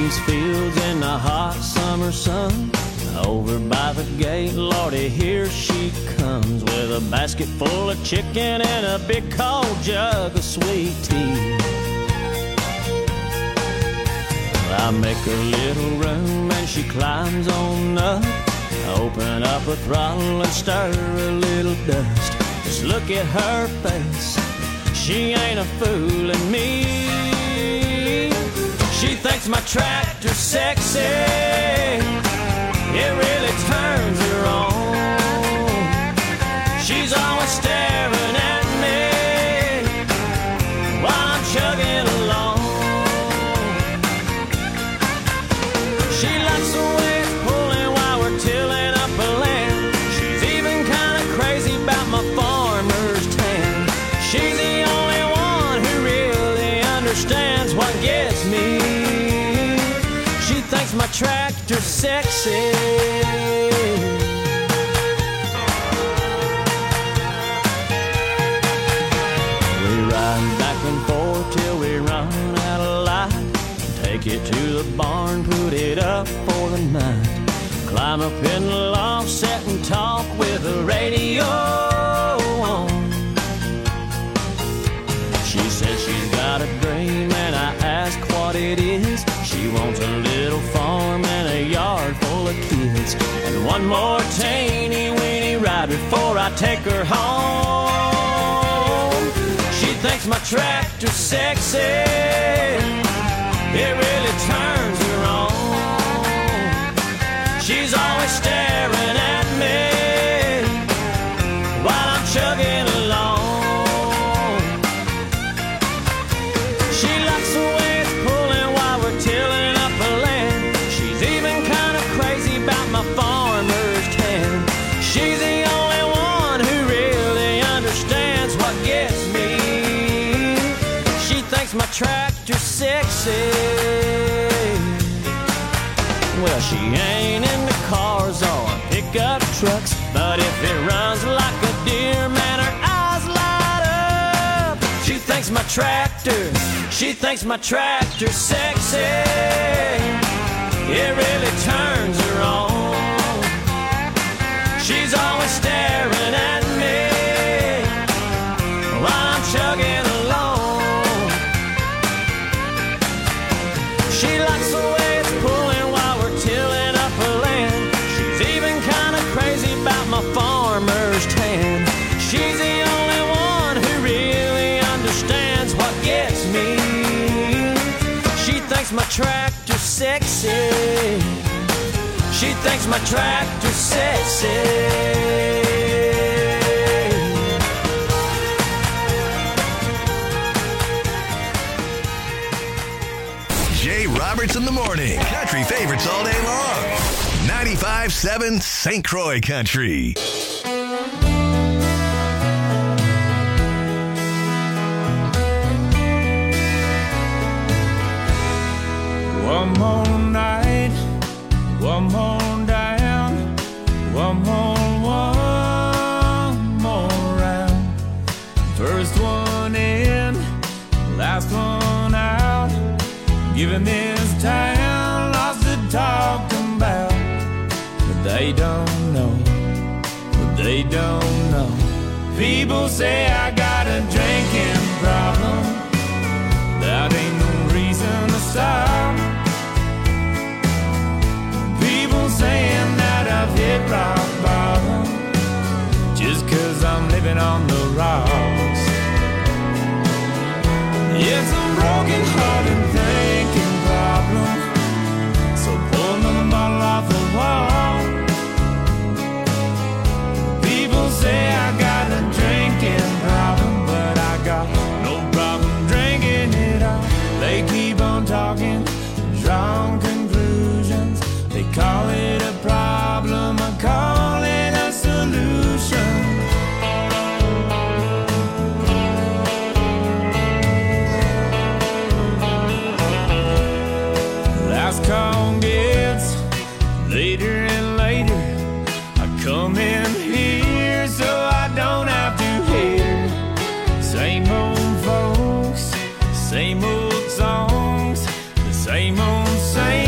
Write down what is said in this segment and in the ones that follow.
these fields in the hot summer sun. Over by the gate, Lordy, here she comes with a basket full of chicken and a big cold jug of sweet tea. I make a little room and she climbs on up. Open up a throttle and stir a little dust. Just look at her face, she ain't a fooling me. She thinks my tractor's sexy, it really turns her on. She's always staring at me while I'm chugging along. She likes the way it's pulling while we're tilling up a land. She's even kind of crazy about my farmer's tan. She's the only one who really understands what gets me. She thinks my tractor's sexy. We ride back and forth till we run out of light. Take it to the barn, put it up for the night. Climb up in the loft, sit and talk with the radio on. She says she's got a dream and I ask what it is. She wants a little farm and a yard full of kids, and one more teeny weeny ride before I take her home. She thinks my tractor's sexy, it really turns her on. She's always staring at me while I'm chugging along. She likes the way it's pulling while we're tilling up the land. She's even kind of crazy about my farmer's tan. She's the only one who really understands what gets me. She thinks my tractor's sexy. Well, she ain't into cars or pickup trucks, but if it runs like a deer, man, her eyes light up. She thinks my tractor's sexy, it really turns her on. She's always staring at me while I'm chugging along. She likes the way it's pulling while we're tilling up her land. She's even kind of crazy about my farmer's tan. She's the only one who really understands what gets me. She thinks my tractor's sexy. She thinks my tractor's sexy. Jay Roberts in the morning. Country favorites all day long. 95.7 St. Croix Country. One more night, one more down, one more round. First one in, last one out. Giving this town lots to talk about. But they don't know, People say I got a drinking problem. That ain't no reason to stop. People saying that I've hit rock bottom just 'cause I'm living on the rocks. It's a broken hearted thinking problem, so pull the bottle off the wall. People say I got a drinking problem, but I got no problem drinking it all. They keep on talking, drawing conclusions. They call it a problem, I call it a solution. Last call gets later and later. I come in here so I don't have to hear same old folks, same old songs, the same old same.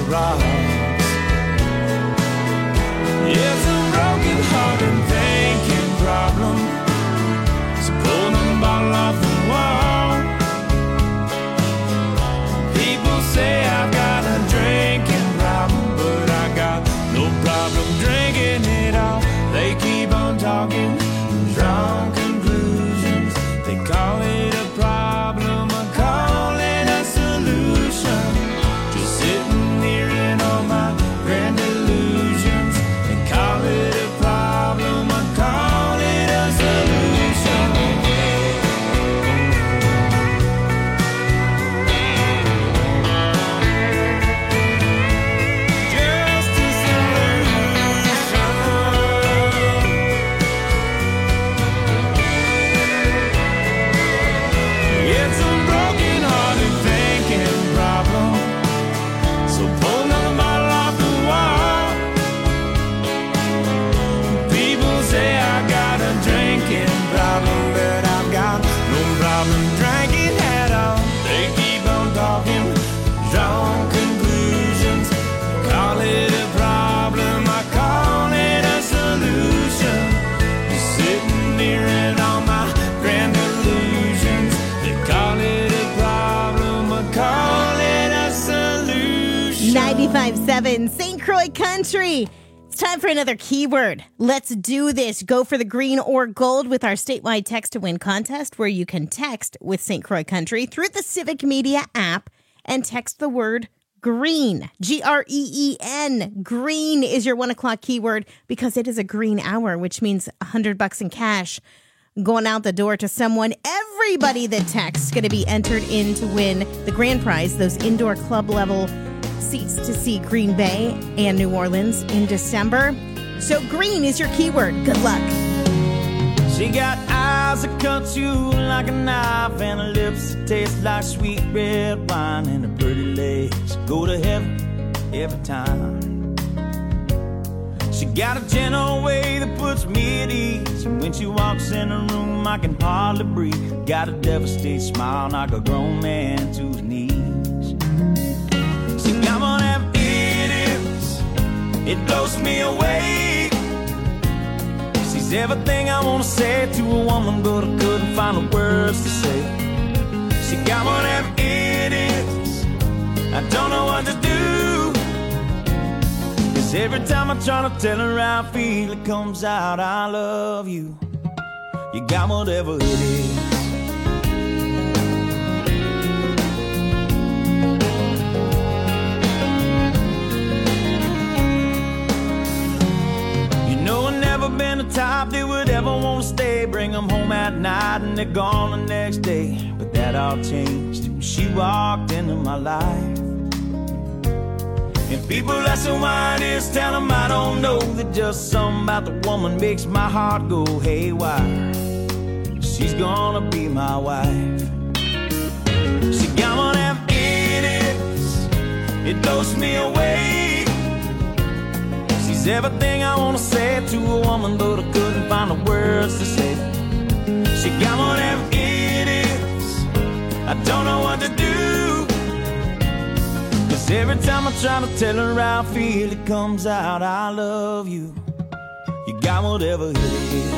rocks. It's a broken hearted thinking problem. So pull the bottle off the wall. People say I've got a drinking problem, but I got no problem drinking it all. They keep on talking, drawn conclusions. They call it a problem, I call it a solution. Just sitting here in all my grand illusions. They call it a problem, I call it a solution. Just a solution. It's a broken hearted thinking problem. So pull another bottle off the wall. People say I got a drinking problem, but I've got no problem drinking at all. They keep on talking, drawing conclusions. Call it a problem, I call it a solution. Just sitting here in all my grand illusions. They call it a problem, I call it a solution. 95.7 St. Croix Country. It's time for another keyword. Let's do this. Go for the green or gold with our statewide text to win contest, where you can text with St. Croix Country through the Civic Media app and text the word green. Green. Green is your 1 o'clock keyword because it is a green hour, which means $100 in cash going out the door to someone. Everybody that texts is going to be entered in to win the grand prize, those indoor club level seats to see Green Bay and New Orleans in December. So green is your keyword. Good luck. She got eyes that cut you like a knife and her lips that taste like sweet red wine, and her pretty legs go to heaven every time. She got a gentle way that puts me at ease, and when she walks in the room I can hardly breathe. Got a devastating smile, knock a grown man to his knees. She got one of them idiots, it blows me away. She's everything I want to say to a woman, but I couldn't find the words to say. She got one of them idiots, I don't know what to do. 'Cause every time I try to tell her how I feel, it comes out, I love you. You got whatever it is. Been the type that would ever want to stay, bring them home at night and they're gone the next day. But that all changed when she walked into my life. And people asking why it is, tell them I don't know, that just something about the woman makes my heart go haywire. She's gonna be my wife. She got one of them idiots, it blows me away. She's everything I want to say to a woman, but I couldn't find the words to say. She got one of them idiots, I don't know what to do. 'Cause every time I try to tell her how I feel, it comes out, I love you. You got whatever it is.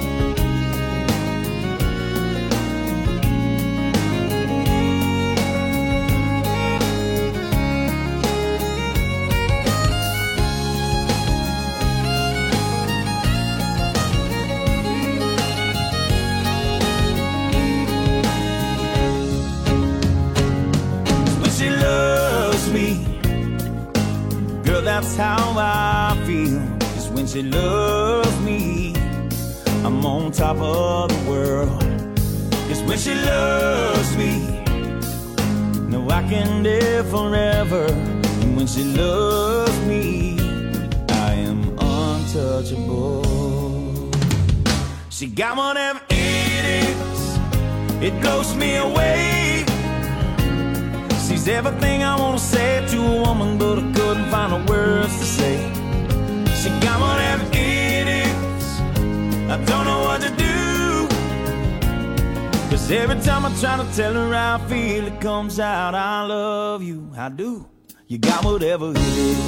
That's how I feel, 'cause when she loves me, I'm on top of the world. 'Cause when she loves me, no, I can live forever. And when she loves me, I am untouchable. She got one of them idiots, it blows me away. She's everything I want to say to a woman, but I couldn't find the words to say. She got one of them idiots, I don't know what to do. 'Cause every time I try to tell her how I feel, it comes out, I love you, I do. You got whatever it is.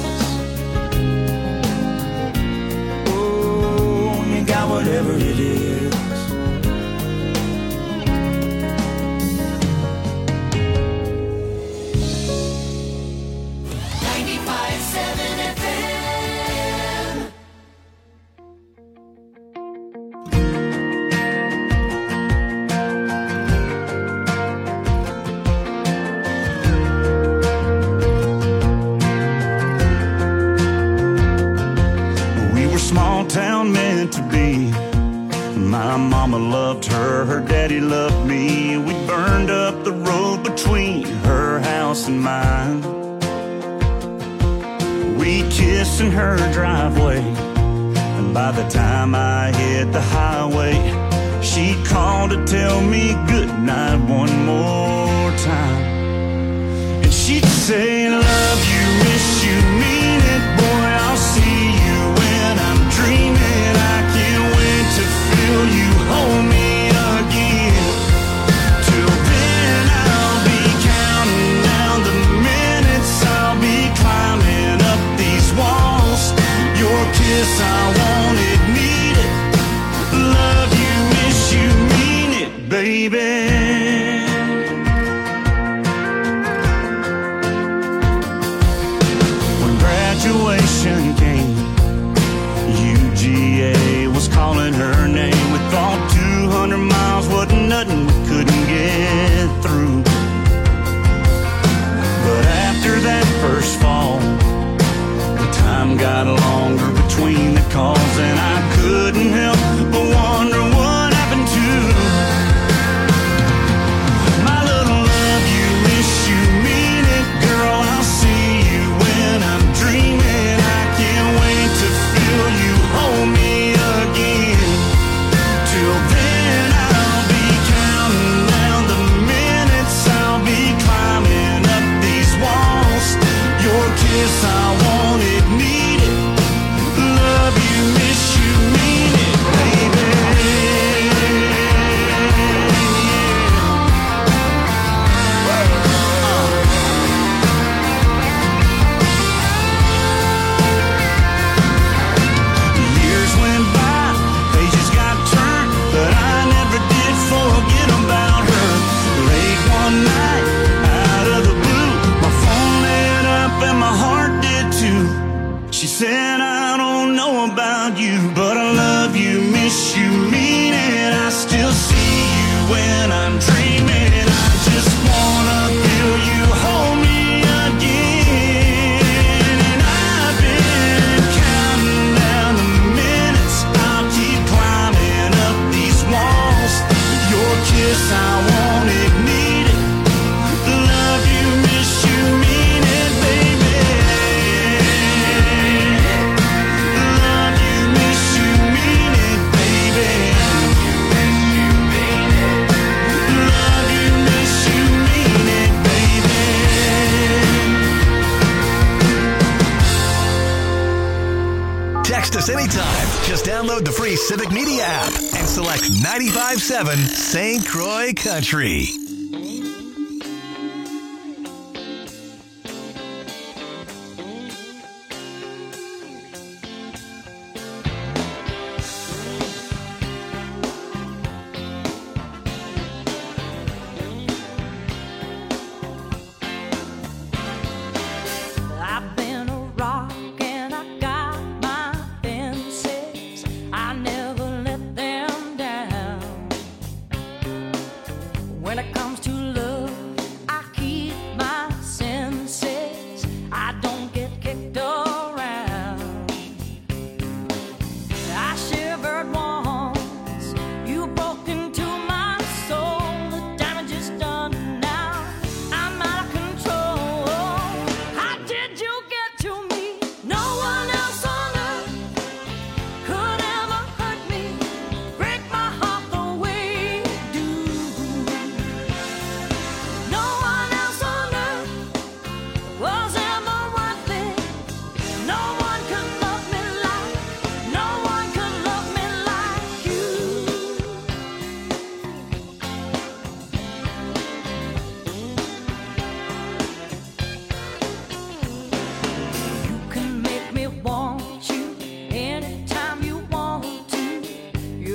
Oh, you got whatever it is. Town meant to be. My mama loved her, her daddy loved me. We burned up the road between her house and mine. We kissed in her driveway, and by the time I hit the highway, she called to tell me goodnight one more time. And she'd say, love you, miss you, mean it, boy, I'll see you when I'm dreaming. I can't wait to feel you hold me again. Till then I'll be counting down the minutes. I'll be climbing up these walls. Your kiss, I want it, need it. Love you, miss you, mean it, baby. When graduation came, UGA was calling her name. We thought 200 miles wasn't nothing we couldn't get through. But after that first fall, the time got longer between the calls, and I couldn't help but wonder what happened to my little love you, miss you, mean it, girl, I'll see you when I'm dreaming. I can't wait to feel you hold me again. Till then I'll be counting down the minutes. I'll be climbing up these walls. Your kiss, I want it, need it. Love you, miss you, mean it, baby. Years went by, pages got turned, but I never did forget about her. Late one night, out of the blue, my phone lit up and my heart did too. She said, I don't know about you, but I love you, miss you, mean it. I still see you when I'm dreaming. I just wanna feel you hold me again. And I've been counting down the minutes. I'll keep climbing up these walls. Your kiss, I want it, need it. Love you, miss you, mean it, baby. Love you, miss you, mean it, baby. Love you, miss you, mean it, baby. Text us anytime. Just download the free Civic Media app and select 95.7 St. Croix Country. I've been a rock and I got my fences. I never let them down. When it comes to love, I keep my senses. I don't get kicked around. I shivered once, you broke into my soul. The damage is done now, I'm out of control. How did you get to me? No one else on earth could ever hurt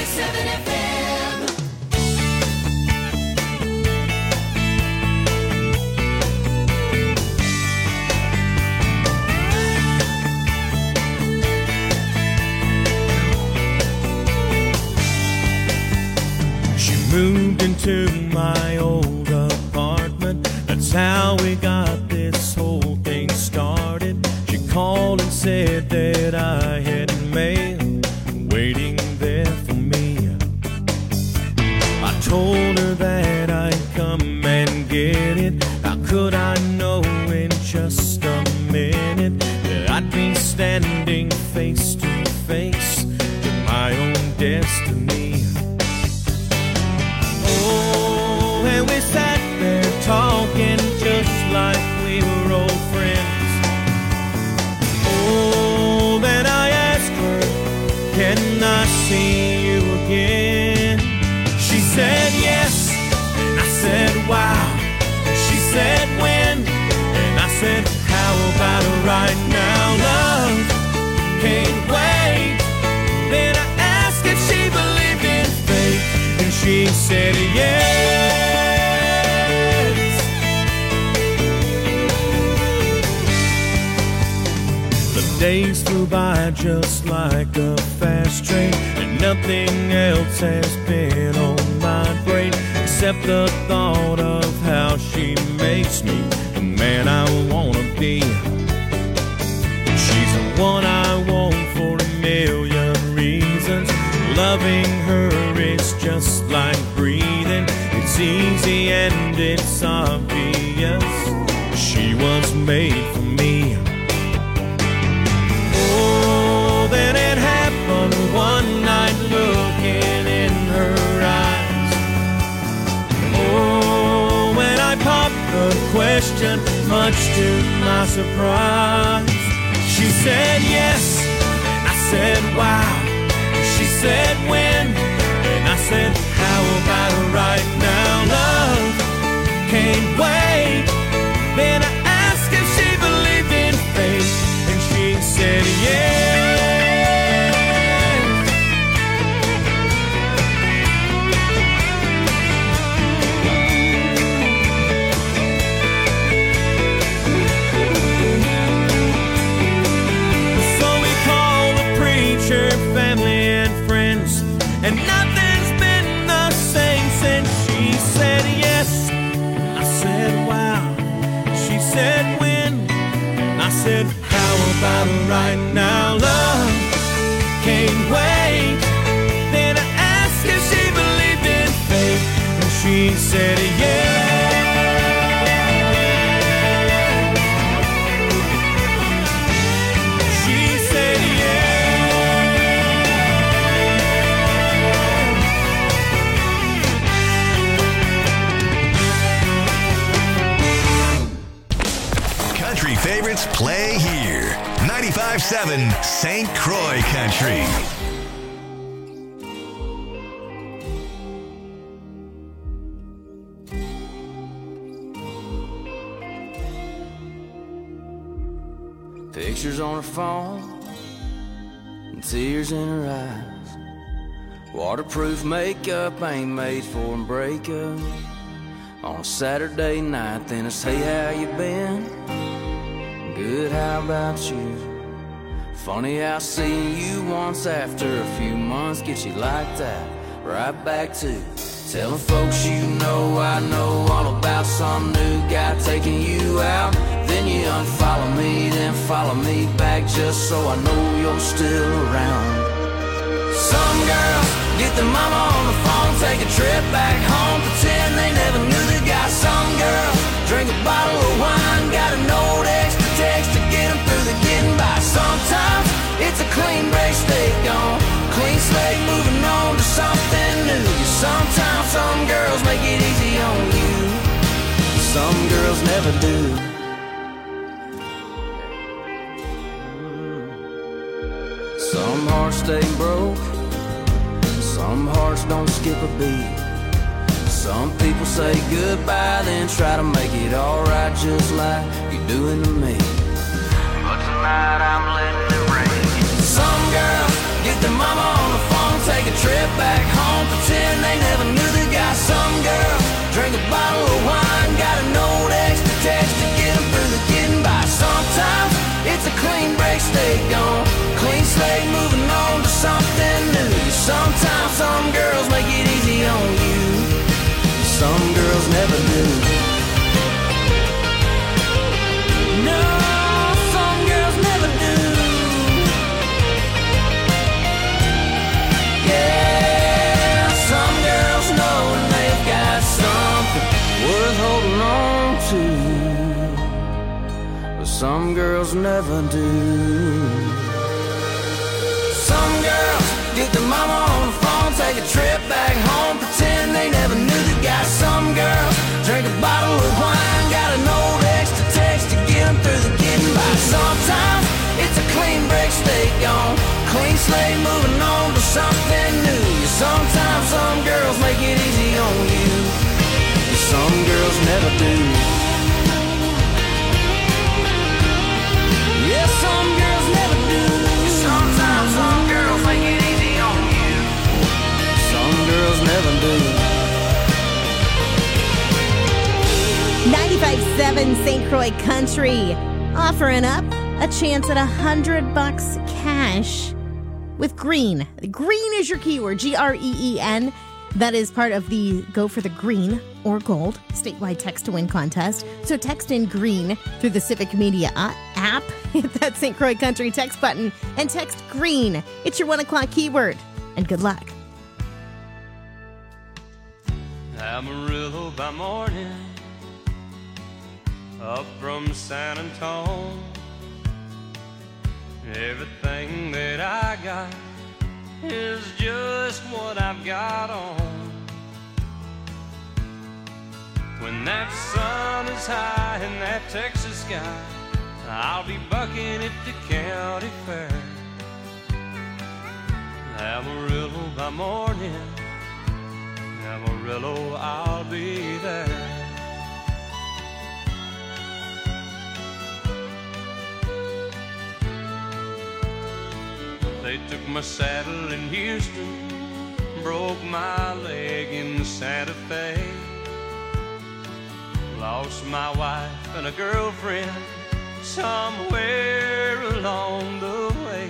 90.7 FM. She moved into my old apartment. That's how we got this whole thing started. She called and said that I had mail waiting there for me. I told her that I'd come and get it. How could I know in just a minute that I'd be standing face to face with my own destiny? Oh, and we sat there talking just like we were old friends. Oh, then I asked her, can I see you again? She said yes, and I said wow. She said when, and I said how about right now? Love can't wait. Then I asked if she believed in fate, and she said yes. The days flew by just like a fast train, and nothing else has been on my brain except the thought of how she makes me the man I wanna be. She's the one I want for a million reasons. Loving her is just like breathing. It's easy and it's obvious. She was made for me. Oh, then it happened one night looking in her eyes. Oh, when I popped the question, much to my surprise, she said yes, and I said wow. She said when, and I said how about right now? Love can't wait. Then I asked if she believed in fate, and she said yes. So we called the preacher, family and friends, and nothing's been the same since she said yes. I said wow. She said when, and I said how about right now? Love can't wait. Then I asked if she believed in fate, and she said yes. She said Country favorites play here. 95.7 St. Croix Country. Pictures on her phone and tears in her eyes. Waterproof makeup ain't made for a breakup. On a Saturday night, then it's hey, how you been? Good, how about you? Funny how seeing you once after a few months gets you like that. Right back to telling folks you know I know all about some new guy taking you out. Then you unfollow me, then follow me back just so I know you're still around. Some girls get their mama on the phone, take a trip back home, pretend they never knew the guy. Some girls drink a bottle of wine, got a note extra text to get them through the getting by. Sometimes it's a clean break, stay gone, clean slate, moving on to something new. Sometimes some girls make it easy on you, some girls never do. Some hearts stay broke, some hearts don't skip a beat. Some people say goodbye, then try to make it alright just like you're doing to me. But tonight I'm letting it rain. Some girls get their mama on the phone, take a trip back something new. Sometimes some girls make it easy on you. Some girls never do. No, some girls never do. Yeah, some girls know when they've got something worth holding on to, but some girls never do. Some girls get their mama on the phone, take a trip back home, pretend they never knew the guy. Some girls drink a bottle of wine, got an old ex to text to get them through the getting by. Sometimes it's a clean break, stay gone, clean slate, moving on to something new. Sometimes some girls make it easy on you, some girls never do. Yeah, some girls never do. Sometimes some girls make it easy on you, some girls never do. 95.7 St. Croix Country offering up a chance at $100 cash with Green. Green is your keyword, Green. That is part of the Go for the Green or Gold statewide text to win contest. So text in Green through the Civic Media app. Hit that St. Croix Country text button and text Green. It's your 1 o'clock keyword. And good luck. Amarillo by morning, up from San Antonio. Everything that I got is just what I've got on. When that sun is high in that Texas sky, I'll be bucking at the county fair. Amarillo by morning, Amarillo, I'll be there. They took my saddle in Houston, broke my leg in Santa Fe, lost my wife and a girlfriend somewhere along the way.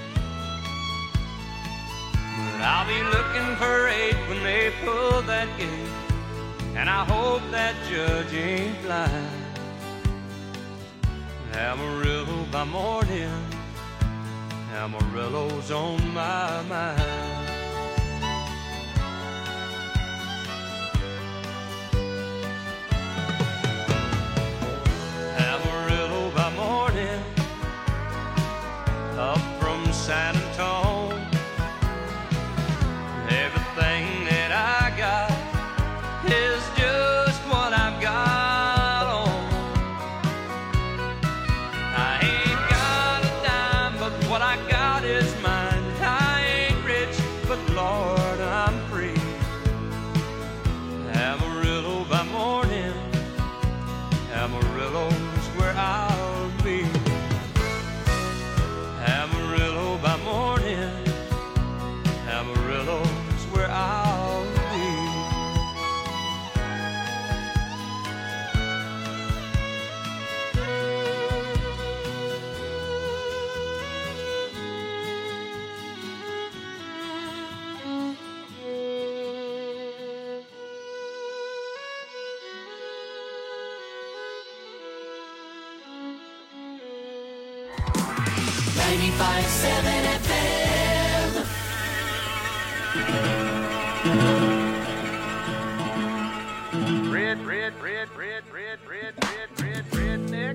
But I'll be looking for 8 when they pull that gate, and I hope that judge ain't blind. Amarillo by morning, Amarillo's on my mind. Amarillo by morning, up from San Antonio. Everything that I got is just what I've got on. I ain't got a dime, but what I got is mine. I ain't rich, but Lord, I'm free. Amarillo by morning, Amarillo's where I'll be. Amarillo by morning, Amarillo's where I'll be. Redneck.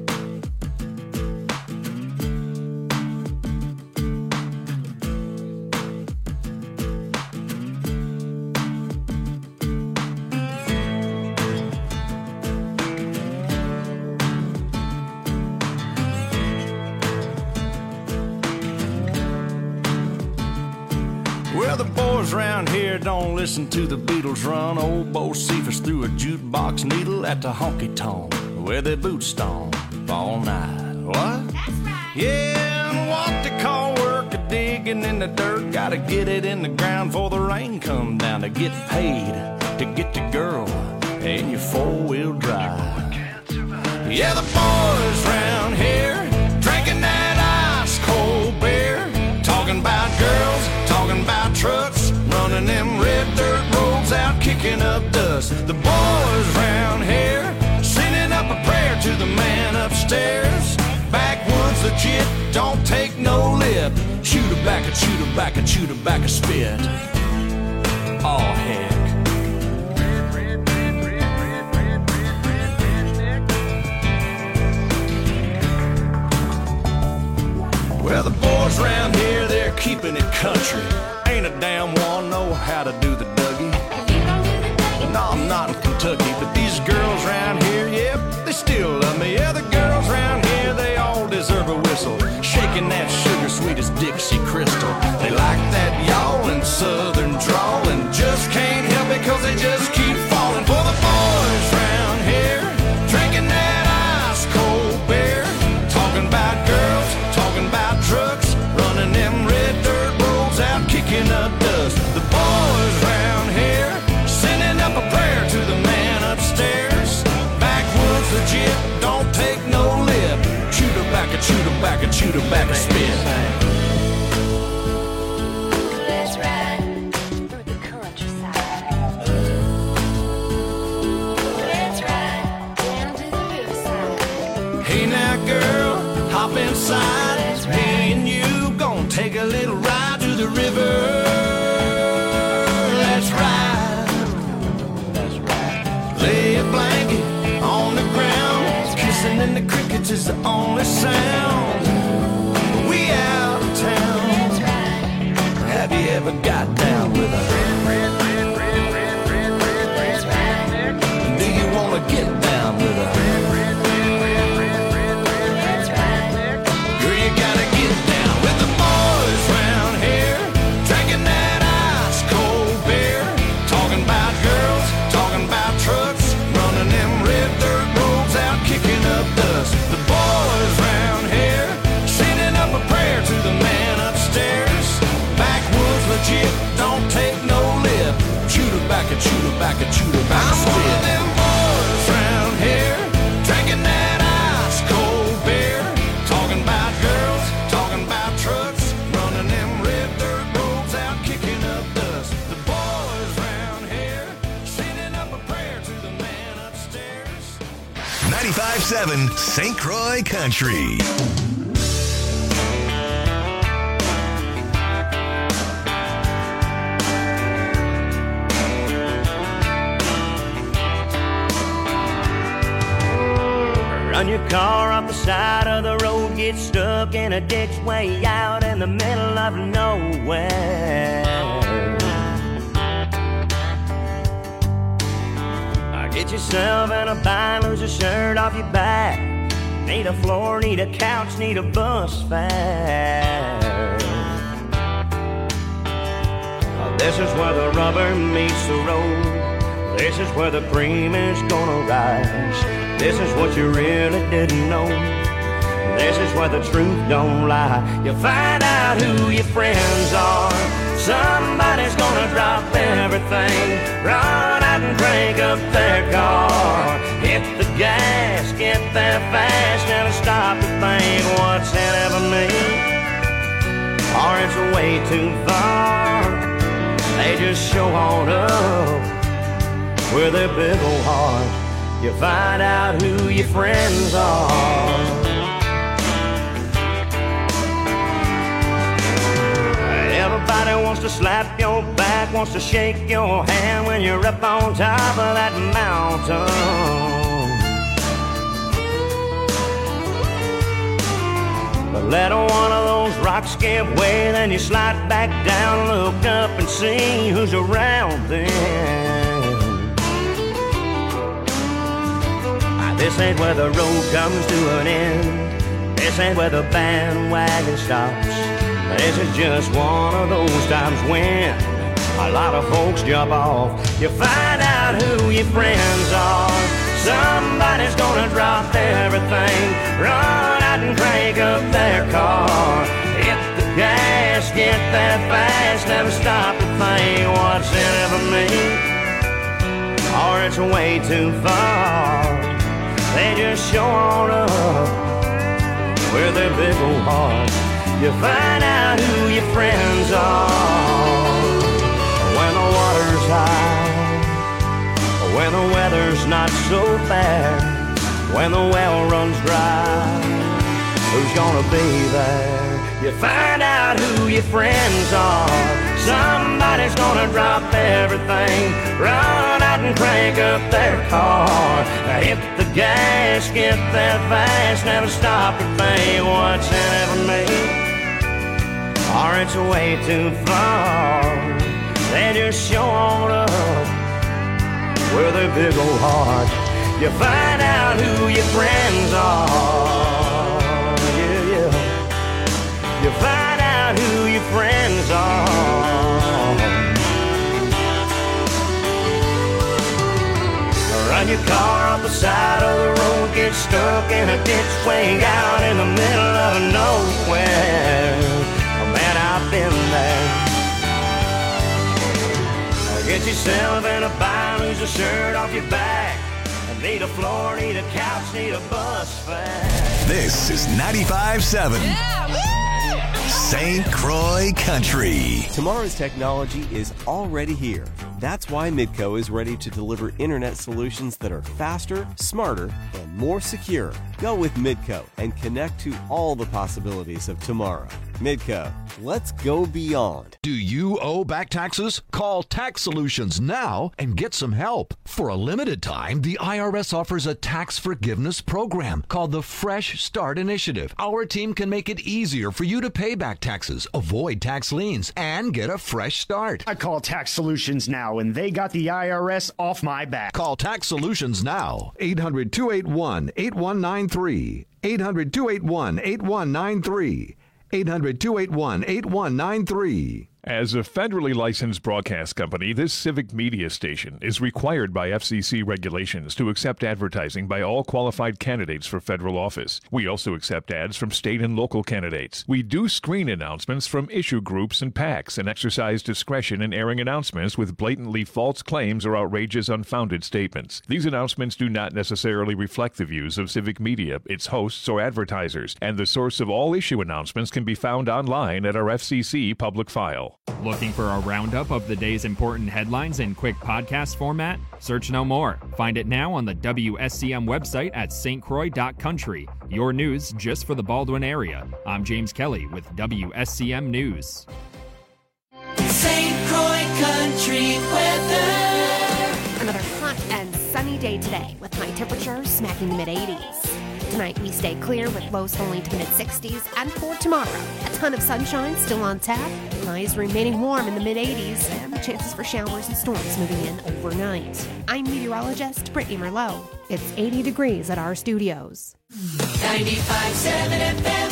Well, the boys around here don't listen to the Beatles run. Old Bo Cephas threw a jukebox needle at the honky-tonk where their boots stomp all night. What? That's right. Yeah, and what they call work a digging in the dirt. Gotta get it in the ground before the rain come down to get paid, to get the girl in your four-wheel drive. Yeah, the boys round here drinking that ice-cold beer, talking about girls, talking about trucks, running them red dirt roads out, kicking up dust. The boys round here sending up a prayer to the man upstairs. Backwoods legit, don't take no lip. Chew tobacco, chew tobacco, chew tobacco, spit. Oh heck. Well, the boys round here, they're keeping it country. Ain't a damn one know how to do the Dougie. No, I'm not in Kentucky, but these girls round here, yep, they still love me. Yeah, the girls round here, they all deserve a whistle. Shaking that sugar sweet as Dixie Crystal. They like that yawling southern drawl and just can't help it cause they just keep falling for the boys round here. Drinking that ice cold beer. Talking about girls, talking about trucks, running them red dirt roads out, kicking up dust. The boys round here sending up a prayer to the man upstairs. Backwoods legit, don't take no lip. Chew tobacco, chew tobacco, chew tobacco, spit. Let's ride through the countryside. Let's ride down to the riverside. Hey now girl, hop inside. Me and you gon' take a little ride to the river. Let's ride. Let's ride. Lay a blanket on the ground. Kissing in the crickets is the only sound. We out of town. Let's ride. Have you ever got down with a Let's ride. Do you wanna get down with a Let's ride. Girl, you gotta get down with the boys round here. Drinking that ice cold beer. Talking about girls, talking about trucks, running them red dirt roads out, kicking up dust. The boys round here sending up a prayer to the man upstairs. Backwoods legit, don't take no lip. Chew tobacco, chew tobacco, chew tobacco, spit. I'm one of them boys round here, drinking that ice cold beer. Talking about girls, talking about trucks, running them red dirt roads out, kicking up dust. The boys round here sending up a prayer to the man upstairs. 95.7 St. Croix Country. Run your car off the side of the road, get stuck in a ditch way out in the middle of nowhere. Get yourself in a bind, lose your shirt off your back. Need a floor, need a couch, need a bus fare. This is where the rubber meets the road. This is where the cream is gonna rise. This is what you really didn't know. This is where the truth don't lie. You find out who your friends are. Somebody's gonna drop everything, run out and crank up their car. Hit the gas, get there fast, and stop to think what's in it for me. Or it's way too far. They just show on up with their big old heart. You find out who your friends are. Everybody wants to slap your back, wants to shake your hand when you're up on top of that mountain. But let one of those rocks give way, then you slide back down, look up and see who's around then. This ain't where the road comes to an end. This ain't where the bandwagon stops. This is just one of those times when a lot of folks jump off. You find out who your friends are. Somebody's gonna drop everything, run out and crank up their car. Hit the gas, get there fast, never stop to think what's in it for me. Or it's way too far. They just show on up with their big old heart. You find out who your friends are. not so fair. When the well runs dry, who's gonna be there? You find out who your friends are. Somebody's gonna drop everything, run out and crank up their car. Hit the gas, get that fast, never stop to think what's in it for me, or it's way too far. They just show on up with a big old heart. You find out who your friends are. Yeah, yeah. You find out who your friends are. Run your car off the side of the road, get stuck in a ditch way out in the middle of nowhere. Oh man, I've been there. Get yourself in a bind, lose a shirt off your back. Need a floor, need a couch, need a bus fare. This is 95.7 St. Croix Country. Tomorrow's technology is already here. That's why Midco is ready to deliver internet solutions that are faster, smarter, and more secure. Go with Midco and connect to all the possibilities of tomorrow. Midco, let's go beyond. Do you owe back taxes? Call Tax Solutions now and get some help. For a limited time, the IRS offers a tax forgiveness program called the Fresh Start Initiative. Our team can make it easier for you to pay back taxes, avoid tax liens, and get a fresh start. I call Tax Solutions now, and they got the IRS off my back. Call Tax Solutions now. 800-281-8193. 800-281-8193. 800-281-8193. As a federally licensed broadcast company, this civic media station is required by FCC regulations to accept advertising by all qualified candidates for federal office. We also accept ads from state and local candidates. We do screen announcements from issue groups and PACs and exercise discretion in airing announcements with blatantly false claims or outrageous unfounded statements. These announcements do not necessarily reflect the views of civic media, its hosts, or advertisers, and the source of all issue announcements can be found online at our FCC public file. Looking for a roundup of the day's important headlines in quick podcast format? Search no more. Find it now on the WSCM website at stcroix.country. Your news just for the Baldwin area. I'm James Kelly with WSCM News. St. Croix Country weather. Another hot and sunny day today with high temperatures smacking the mid-80s. Tonight we stay clear with lows falling to mid-60s, and for tomorrow, a ton of sunshine still on tap, highs remaining warm in the mid-80s, and chances for showers and storms moving in overnight. I'm meteorologist Brittany Merlot. It's 80 degrees at our studios. 95.7 FM.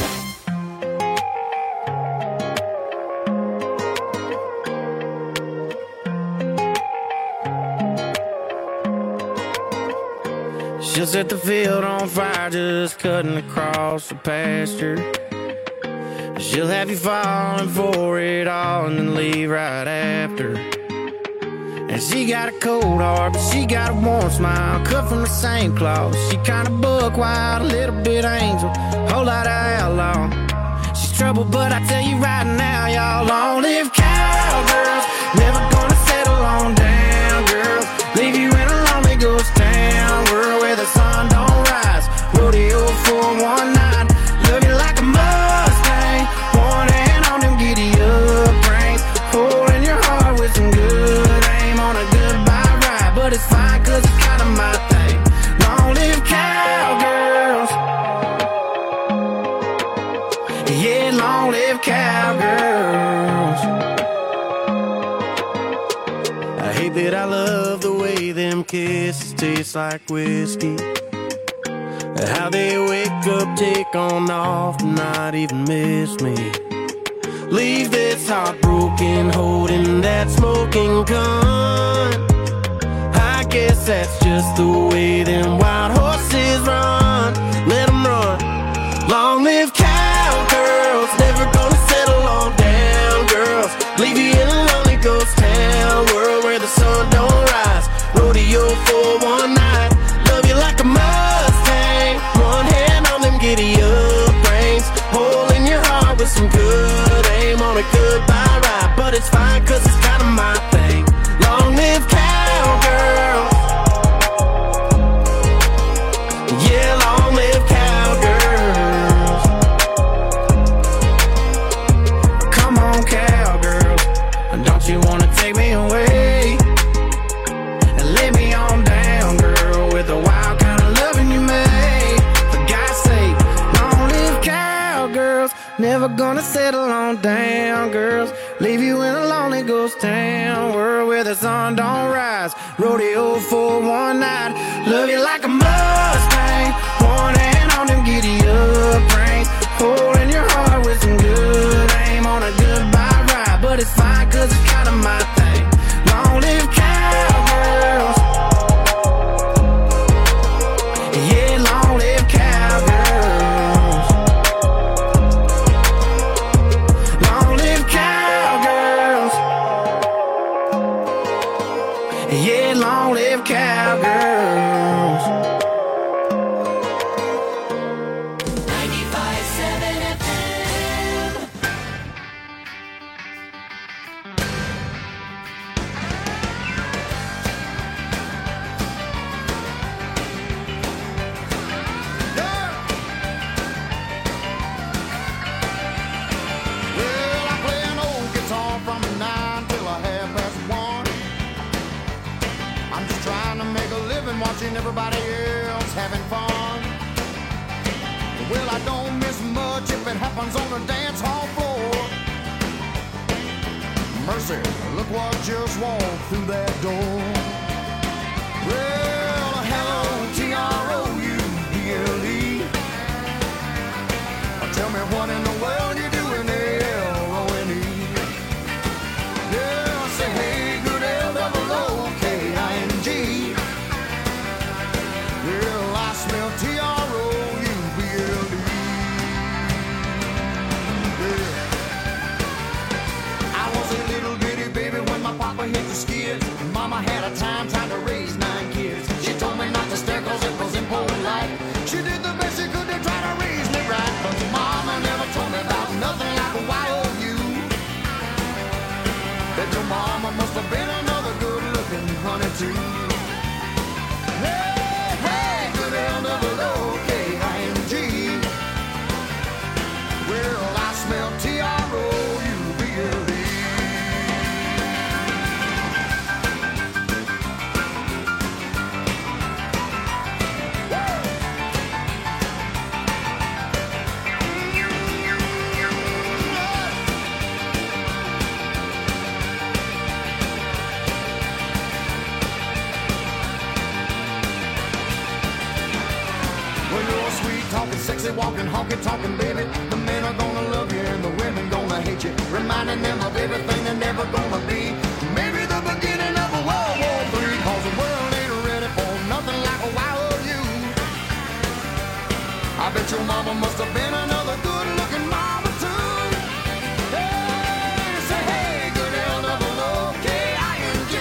She'll set the field on fire just cutting across the pasture. She'll have you falling for it all and then leave right after. And she got a cold heart, but she got a warm smile, cut from the same cloth. She kinda buck wild, a little bit angel, whole lot of outlaw. She's trouble, but I tell you right now, y'all, long live cowgirls, never gonna settle on down, girls. Leave you in a lonely ghost town, world where the sun don't rise. Rodeo for one night, love you like a Mustang, one hand on them giddy up reins, holding your heart with some good aim on a goodbye ride. But it's fine, cause it's kinda my thing. Long live cowgirls. Yeah, long live cowgirls. I hate that I love the way them kisses taste like whiskey. How they wake up, take on off, not even miss me. Leave this heartbroken, holding that smoking gun. I guess that's just the way them wild horses run. Let them run. Long live cowgirls, never gonna settle on down, girls. Leave you in a lonely ghost town, world where the sun don't rise. Rodeo for one night, love you like a Mustang, one hand on them giddy up reins, holding your heart with some good aim on a goodbye ride. But it's fine, cause it's kinda my thing. Long live cowgirls. gonna settle on down, girls. Leave you in a lonely ghost town, world where the sun don't rise. Rodeo for one night. Love you like a Mustang, one hand on them giddy up reins, holding your heart with some good aim on a goodbye ride. But it's fine, cause it's kind of my thing. Long live cowgirls. Yeah, long live cowgirls. Long live cowgirls. Yeah, long live cowgirls. 95.7 FM. Well, I play an old guitar from 9 till 1:30. I'm just trying to make a living watching everybody else having fun. Well, I don't miss much if it happens on the dance hall floor. Mercy, look what just walked through that door. Well, hello, T-R-O-U-B-L-E. Tell me what in the world you doing there, L-O-N-E. Yeah, say hey, good L-O-O-K-I-N-G. Well, I smell T-R-O-U-B-L-E. Yeah. I was a little bitty baby when my papa hit the skids. Mama had a time trying to raise 9 kids. She told me not to stare cause it was impolite. She did the best she could to try to raise me right. But mama never told me about nothing like a Y-O-U. That your mama must have been another good-looking honey too. Hey, hey, good L-O-O-K-I-N-G. Well, I smell T-R-O-U-B-L-E. Well, you're sweet talking, sexy walking, honky talking, baby. The men are gonna love you and the women gonna hate you, reminding them of everything they're never gonna be. Maybe the beginning of a World War III, cause the world ain't ready for nothing like a Y-O-U. I bet your mama must have been another good-looking mama too. Hey, say hey, good L-O-O-K-I-N-G.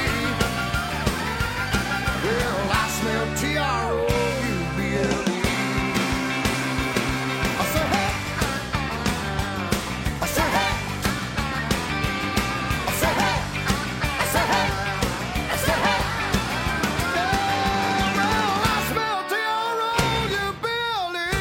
Well, I smell T-R-O-U-B-L-E. I say hey. I say hey. I say hey. I say hey. I say hey. Yeah, well, I smell T-R-O-U-B-L-E.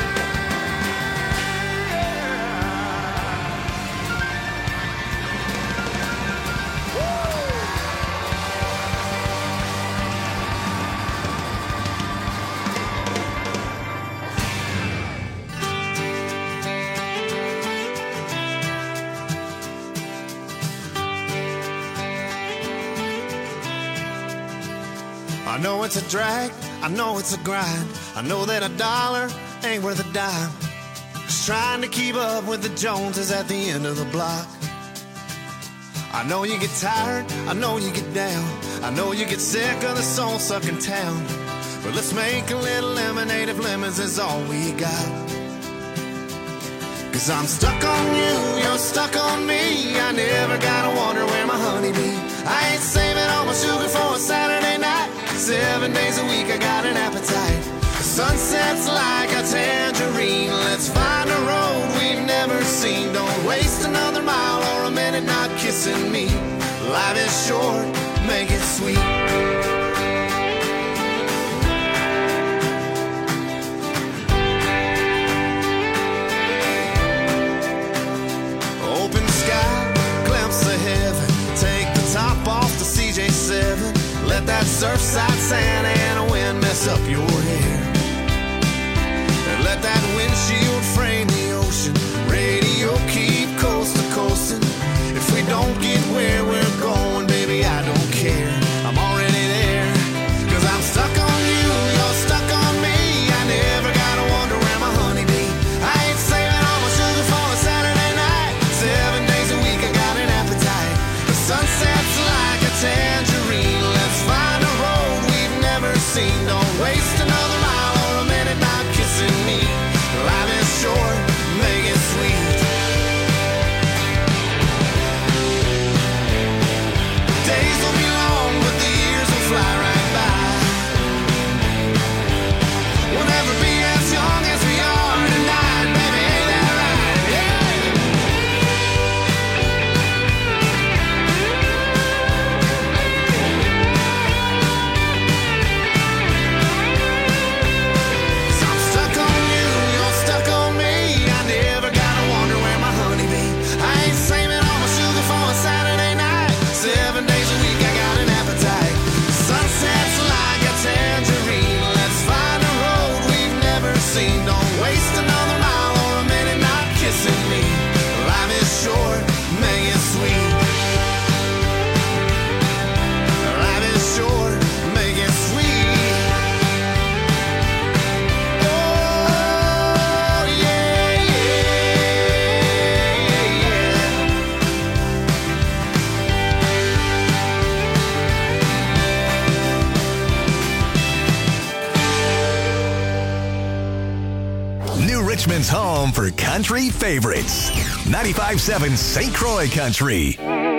I know it's a drag, I know it's a grind. I know that a dollar ain't worth a dime. Just trying to keep up with the Joneses at the end of the block. I know you get tired, I know you get down. I know you get sick of the soul-sucking town. But let's make a little lemonade if lemons is all we got. Cause I'm stuck on you, you're stuck on me. I never gotta wonder where my honey be. I ain't saving all my sugar for a Saturday night. 7 days a week I got an appetite. The sunset's like a tangerine. Let's find a road we've never seen. Don't waste another mile or a minute not kissing me. Life is short, make it sweet. Open sky, glimpse of heaven. Take the top off the CJ7. Let that surfside sand and a wind mess up your hair. And let that windshield frame the ocean. Radio home for country favorites. 95.7 St. Croix Country.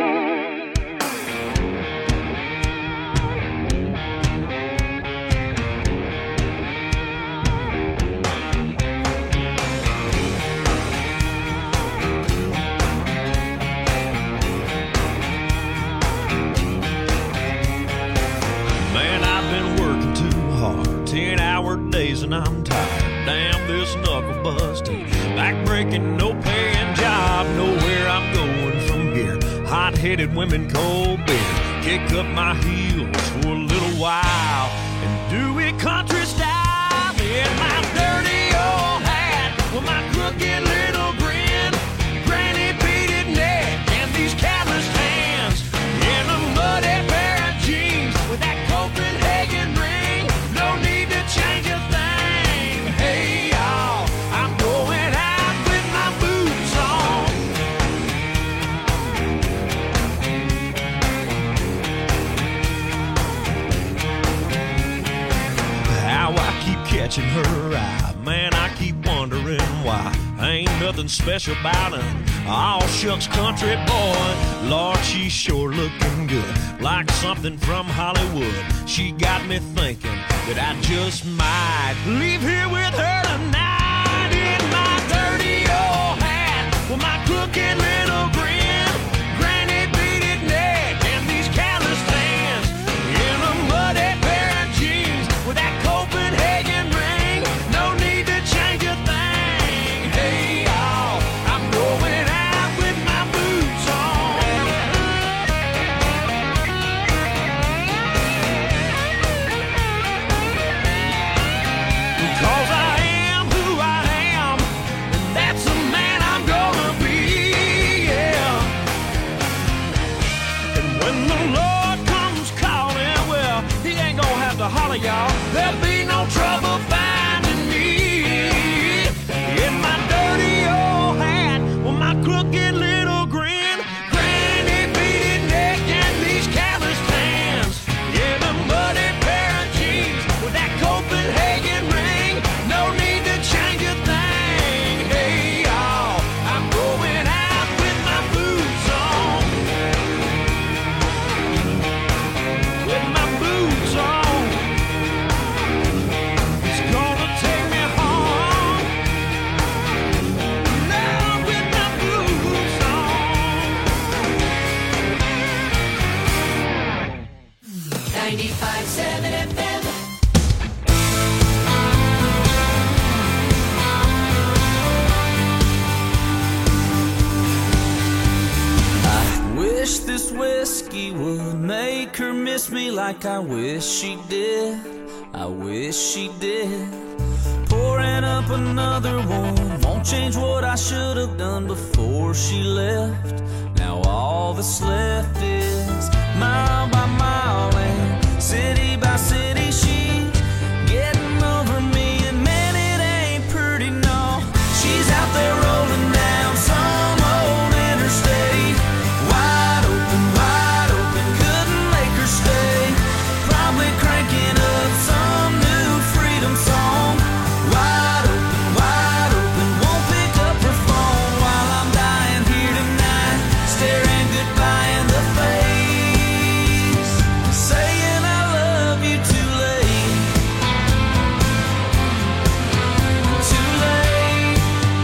Man, I've been working too hard, 10-hour days and I'm tired. Damn this knuckle busting, back breaking, no paying job. Know where I'm going from here. Hot-headed women, cold beer. Kick up my heels for a little while and do it country style. In my dirty old hat with my crooked little grin, granny beaded neck and these calloused hands, in a muddy pair of jeans with that Copenhagen ring. No need to change a thing. Hey y'all, I'm going out with my boots on. How I keep catching her eye, man, I keep wondering why. Ain't nothing special about her. All shucks country boy. Lord, she's sure looking good, like something from Hollywood. She got me thinking that I just might leave here with her tonight. In my dirty old hat with my crooked little grin, granny beaded neck and these calloused hands, in a muddy pair of jeans with that Copenhagen ring. No need to change a thing. Hey y'all, I'm going out with my boots on. Because I am who I am, and that's the man I'm gonna be, yeah. And when the Lord comes calling, well, he ain't gonna have to holler, y'all. There'll be no trouble finding me. In my dirty old hat with my crooked little grin, granny beaded neck and these calloused hands, in a muddy pair of jeans with that Copenhagen ring. No need to change a thing. Hey y'all, I'm going out with my boots on. With my boots on. It's gonna take me home. Now with my boots on. 95.7 FM. Wish this whiskey would make her miss me like I wish she did. I wish she did. Pouring up another one won't change what I should have done before she left. Now all that's left is mile by mile and city by city. She's getting over me, and man, it ain't pretty, no. She's out there rolling down some old interstate, wide open, couldn't make her stay. Probably cranking up some new freedom song. Wide open, won't pick up her phone while I'm dying here tonight, staring goodbye in the face, saying I love you too late. Too late.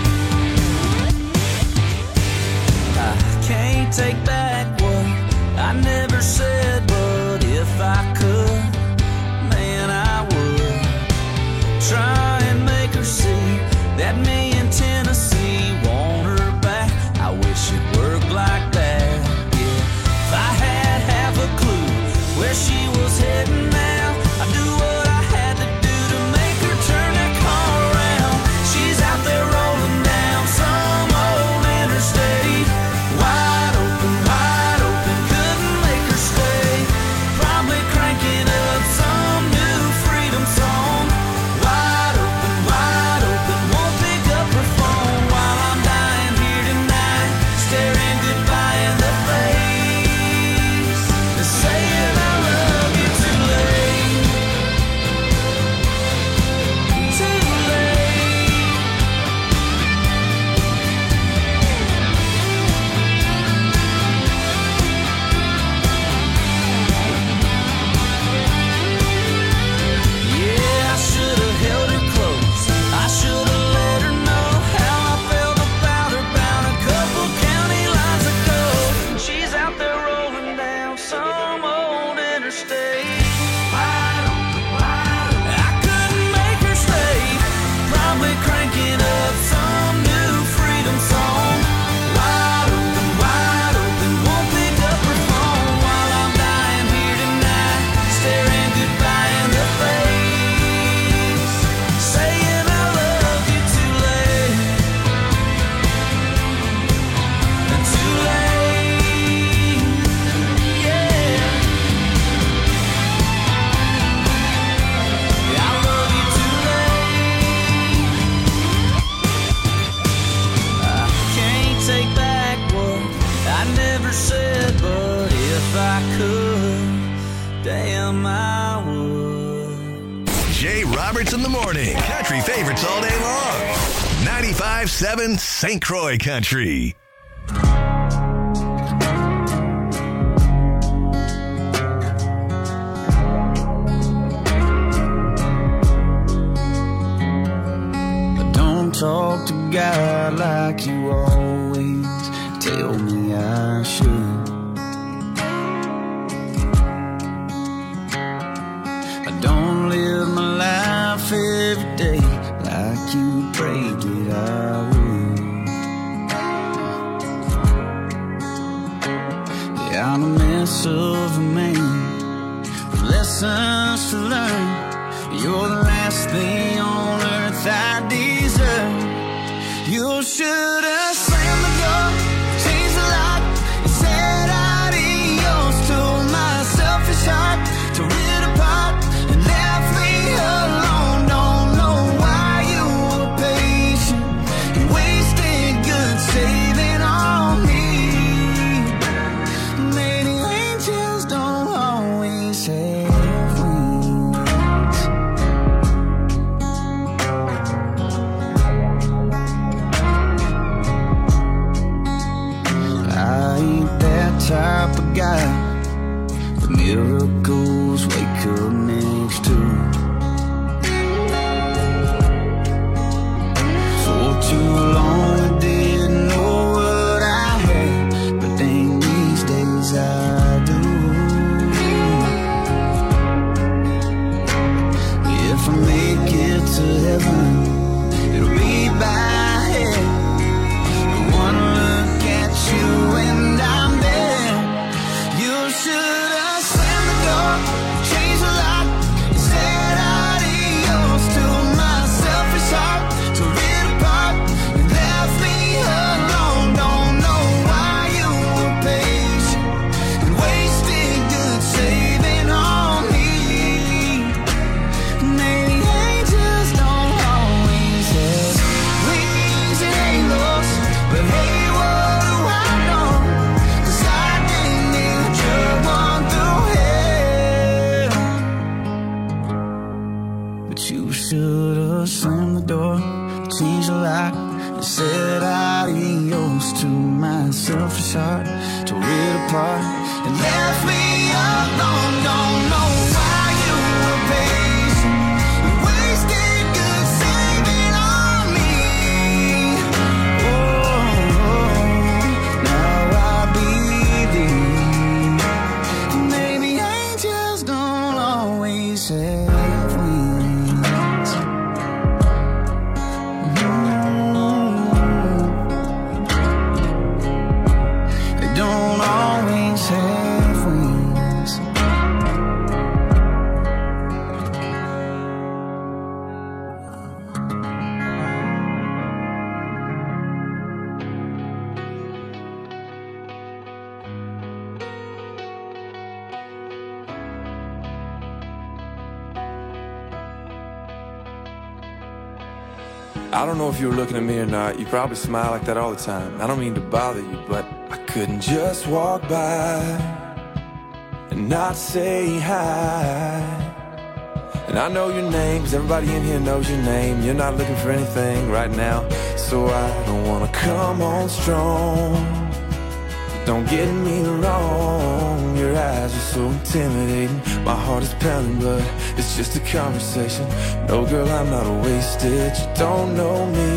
I can't take back what I never said, but if I could, man, I would try and make her see that me in Tennessee want her back. I wish it worked like that, yeah. If I had half a clue where she was heading now, I'd do what I had to do to make her turn that car around. She's out there rolling down some old interstate, wide open, couldn't make her stay. Probably cranking if I could, damn I would. Jay Roberts in the morning. Country favorites all day long. 95.7 St. Croix Country. Don't talk to God like you always tell me I should. I don't live my life every day like you prayed that I would. Yeah, I'm a mess of a man with lessons to learn. You're the last thing on earth I deserve. You should have slammed the door, changed the lock, and said adios to my selfish heart. Tore it apart and left me alone. Don't know why you were patient and wasted good saving on me. Maybe angels don't always have wings. I ain't that type of guy the miracles wake up next to. For too long I didn't know what I had, but dang these days I do. If I make it to heaven, it'll be by head. One look at you and I'm there. You should have slammed the door, changed the lock, and said adios to my selfish heart. Tore it apart and left me alone. Don't know why you were patient and wasted good saving on me. Maybe angels don't always have wings and halos, but hey, what do I know? 'Cause I didn't need your one through hell. But you should have slammed the door, changed the lock, and said adios to my selfish heart. Tore it apart and left me alone. Don't know why you were patient and wasted good saving on me. Now I believe maybe angels don't always have wings. They don't always have wings. I don't know if you were looking at me or not. You probably smile like that all the time. I don't mean to bother you, but I couldn't just walk by and not say hi. And I know your name, 'cause everybody in here knows your name. You're not looking for anything right now, so I don't wanna come on strong. Don't get me wrong, your eyes are so intimidating. My heart is pounding, but it's just a conversation. No, girl, I'm not wasted. You don't know me,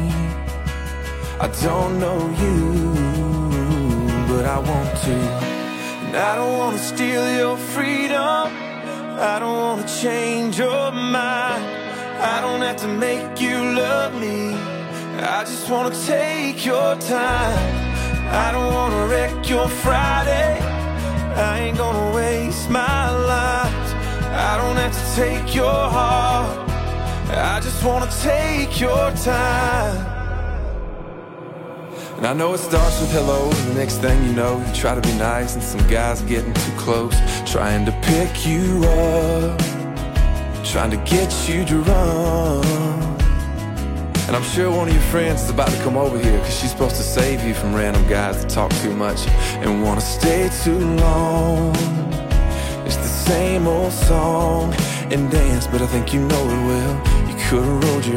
I don't know you, but I want to. And I don't wanna steal your freedom, I don't wanna change your mind. I don't have to make you love me, I just wanna take your time. I don't wanna wreck your Friday, I ain't gonna waste my life. I don't have to take your heart, I just wanna take your time. And I know it starts with hello, and the next thing you know, you try to be nice, and some guy's getting too close, trying to pick you up, trying to get you to run. And I'm sure one of your friends is about to come over here, 'cause she's supposed to save you from random guys that talk too much and wanna stay too long. It's the same old song and dance, but I think you know it well. You could've rolled your